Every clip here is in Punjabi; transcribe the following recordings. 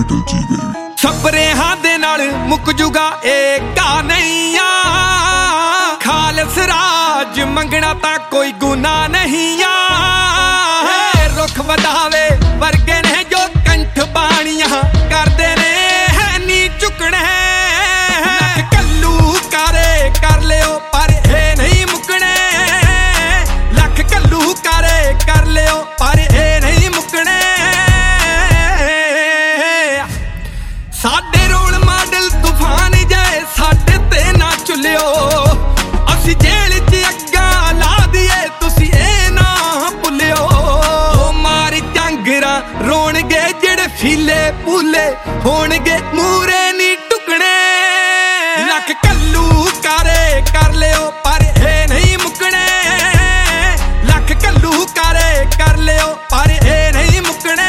Little G baby। ਸਪਰੇਹਾਂ ਦੇ ਨਾਲ ਮੁੱਕ ਜੂਗਾ ਇਹ ਕਾ ਨਹੀਂ ਆ, ਖਾਲਸ ਰਾਜ ਮੰਗਣਾ ਤਾਂ ਕੋਈ ਗੁਨਾਹ ਨਹੀਂ ਆ। ਰੁੱਖ ਵਧਾਵੇ ਵਰਗੇ ਨੇ ਜੋ ਕੰਠ ਬਾਣੀਆਂ ਕਰਦੇ ਨੇ ਹੈ ਨੀ ਝੁਕਣੇ। ਕੱਲੂ ਕਾਰੇ ਕਰ ਲਿਓ ਪਰ ਇਹ ਨਹੀਂ ਮੁੱਕਣੇ, ਲੱਖ ਕੱਲੂ ਕਾਰੇ ਕਰ ਲਿਓ ਪਰ ਇਹ ਨਹੀਂ ਮੁੱਕਣੇ। ਸਾਡੇ ਰੋਲ ਮਾਡਲ ਤੂਫਾਨ ਜਾਏ ਸਾਡੇ ਤੇ ਨਾ ਚੁੱਲਿਓ, ਅਸੀਂ ਜੇਲ੍ਹ 'ਚ ਅੱਗਾ ਲਾ ਦੀਏ ਤੁਸੀਂ ਇਹ ਨਾ ਭੁੱਲਿਓ। ਉਹ ਮਾਰ ਝਾਂਗਰਾਂ ਰੋਣਗੇ ਜਿਹੜੇ ਫੀਲੇ ਪੂਲੇ ਹੋਣਗੇ ਮੂਰੇ ਨੀ ਟੁਕਣੇ। ਲੱਖ ਕੱਲੂ ਕਾਰੇ ਕਰ ਲਿਓ ਪਰ ਇਹ ਨਹੀਂ ਮੁੱਕਣੇ, ਲੱਖ ਕੱਲੂ ਕਾਰੇ ਕਰ ਲਿਓ ਪਰ ਇਹ ਨਹੀਂ ਮੁੱਕਣੇ।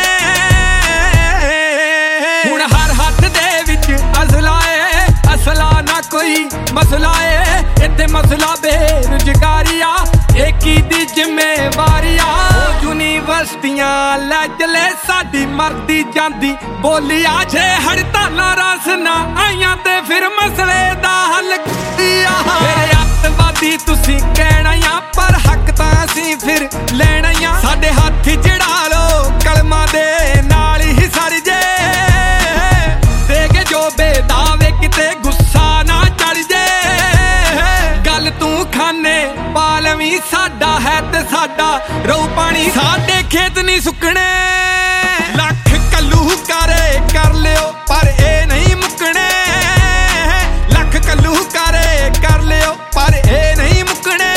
ਹੁਣ ਹਰ ਹੱਥ ਦੇ ਵਿੱਚ ਅਸਲਾ ਏ, ਅਸਲਾ ਨਾ ਕੋਈ ਮਸਲਾ ਏ, ਇੱਥੇ ਮਸਲਾ ਬੇਰੁਜ਼ਗਾਰੀ ਆ, ਏਕੀ ਦੀ ਜ਼ਿੰਮੇਵਾਰੀ ਆ। ਯੂਨੀਵਰਸਿਟੀਆਂ ਲੈ ਚਲੇ ਸਾਡੀ ਮਰਦੀ ਜਾਂਦੀ ਬੋਲੀ ਆ, ਜੇ ਹੜਤਾਲਾਂ ਰਸ ਨਾ ਆਈਆਂ ਤੇ ਫਿਰ ਮਸਲੇ ਦਾ ਹੱਲ ਆ। ਫਿਰ ਅੱਤਵਾਦੀ ਤੁਸੀਂ ਕਹਿਣਾ ਆ ਪਰ ਹੱਕ ਤਾਂ ਅਸੀਂ ਫਿਰ ਲੈਣਾ ਆ। ਸਾਡੇ ਹੱਥ ਜੜਾ ਲੋ ਕਲਮਾਂ ਦੇ ਨਾਲ ਹੀ ਸਰ ਜੇ, ਦੇਗੇ ਜੋ ਬੇਦਾਵੇ ਕਿਤੇ ਗੁੱਸਾ ਨਾ ਚੜ ਜੇ। ਗੱਲ ਤੂੰ ਖਾਨੇ ਪਾਲਵੀਂ ਸਾਡਾ ਹੈ ਤੇ ਸਾਡਾ ਰੋ ਪਾਣੀ, ਸਾਡੇ ਖੇਤ ਨਹੀਂ ਸੁੱਕਣੇ। ਲੱਖ ਕੱਲੂ ਕਾਰੇ ਕਰ ਲਿਓ ਪਰ ਇਹ ਨਹੀਂ ਮੁੱਕਣੇ, ਲੱਖ ਕੱਲੂ ਕਾਰੇ ਕਰ ਲਿਓ ਪਰ ਇਹ ਨਹੀਂ ਮੁੱਕਣੇ।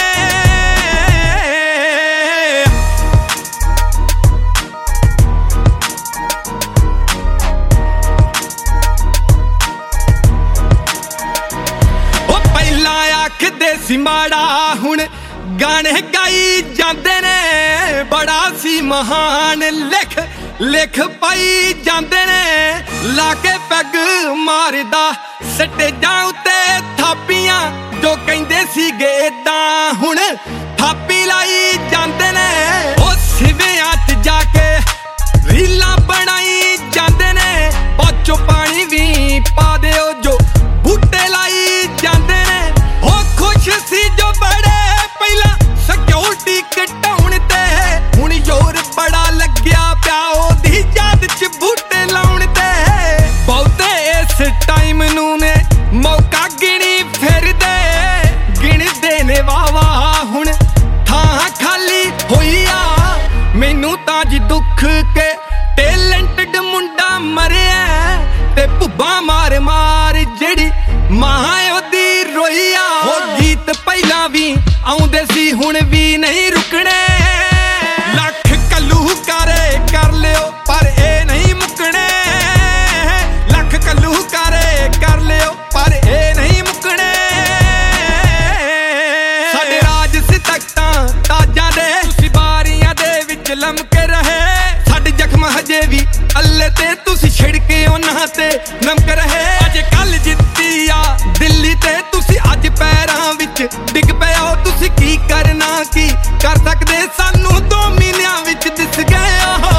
ਉਹ ਪਹਿਲਾਂ ਆਖਦੇ ਸੀ ਮਾੜਾ ਹੁਣ ਗਾਣੇ ਗਾਈ ਜਾਂਦੇ ਨੇ, ਬੜਾ ਸੀ ਮਹਾਨ ਲਿਖ ਲਿਖ ਪਾਈ ਜਾਂਦੇ ਨੇ। ਲਾ ਕੇ ਪੈਗ ਮਾਰਦਾ ਸਟੇਜਾਂ ਉੱਤੇ ਥਾਪੀਆਂ, ਜੋ ਕਹਿੰਦੇ ਸੀਗੇ ਏਦਾਂ ਹੁਣ ਥਾਪੀ ਲਾਈ ਜਾਂਦੇ ਨੇ। ਉਹ ਸਿਵਿਆਂ 'ਚ ਜਾ ਕੇ ਰੀਲਾਂ ਬਣਾਈ ਜਾਂਦੇ ਨੇ, ਬਾਚੋ ਪਾਣੀ ਵੀ ਪਾ ਦਿਓ ਜੋ ਬੂਟੇ ਲਾਈ ਜਾਂਦੇ ਨੇ। ਉਹ ਖੁਸ਼ ਸੀ ਜੋ ਬੜੇ ਪਹਿਲਾਂ ਸਿਕਿਉਰਿਟੀ ਘਟਾਉਣ ਤੇ, ਹੁਣ ਜ਼ੋਰ ਬੜਾ ਲੱਗਿਆ ਪਿਆ ਉਹਦੀ ਯਾਦ 'ਚ ਬੂਟੇ ਲਾਉਣ ਤੇ। ਬਹੁਤੇ ਇਸ ਟਾਈਮ ਨੂੰ ਨੇ ਮੌਕਾ ਗਿਣੀ ਫਿਰਦੇ, ਗਿਣਦੇ ਨੇ ਵਾਵਾ ਹੁਣ ਥਾਂ ਖਾਲੀ ਹੋਈ ਆ। ਮੈਨੂੰ ਤਾਂ ਜੀ ਦੁੱਖ ਕੇ ਟੈਲੈਂਟਡ ਮੁੰਡਾ ਮਰਿਆ ਤੇ ਭੁੱਬਾਂ ਮਾਰ ਮਾਰ ਜਿਹੜੀ ਮਾਂ ਉਹਦੀ ਰੋਈ ਆ। ਉਹ ਗੀਤ ਪਹਿਲਾਂ ਵੀ ਆਉਂਦੇ ਸੀ ਹੁਣ ਵੀ ਨਹੀਂ ਰੁਕਣੇ, ਲੱਖ ਕੱਲੂ ਕਾਰੇ ਕਰ ਲਿਓ ਪਰ ਇਹ ਨਹੀਂ ਮੁੱਕਣੇ, ਲੱਖ ਕੱਲੂ ਕਾਰੇ ਕਰ ਲਿਓ ਪਰ ਇਹ ਨਹੀਂ ਮੁੱਕਣੇ। ਸਾਡੇ ਰਾਜ ਸਿੱਧਕਾਂ ਤਾਜਾਂ ਦੇ ਤੁਸੀਂ ਬਾਰੀਆਂ ਦੇ ਵਿੱਚ ਲਮਕੇ ਰਹੇ, ਸਾਡੇ ਜ਼ਖਮ ਹਜੇ ਵੀ ਅੱਲੇ ਤੇ ਤੁਸੀਂ ਛਿੜਕੇ ਉਹਨਾਂ ਤੇ ਨਮਕ ਰਹੇ। ਅੱਜ ਕੱਲ ਜਿੱਤੀ ਆ ਦਿੱਲੀ ਤੇ ਤੁਸੀਂ ਅੱਜ ਪੈਰਾਂ ਵਿੱਚ ਡਿੱਗ ਪਏ ਹੋ। ਤੁਸੀਂ ਕੀ ਕਰਨਾ ਕੀ ਕਰ ਸਕਦੇ ਸਾਨੂੰ 2 ਮਹੀਨਿਆਂ ਵਿੱਚ ਦਿਸ ਗਏ ਹੋ।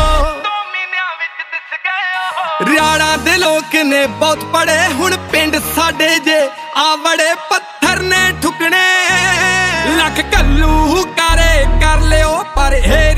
ਰਿਆੜਾਂ ਦੇ ਲੋਕ ਨੇ ਬਹੁਤ ਪੜੇ ਹੁਣ ਪਿੰਡ ਸਾਡੇ ਜੇ ਆ ਬੜੇ ਪੱਥਰ ਨੇ ਠੁਕਣੇ। ਲੱਖ ਕੱਲੂ ਕਾਰੇ ਕਰ ਲਿਓ ਪਰ ਇਹ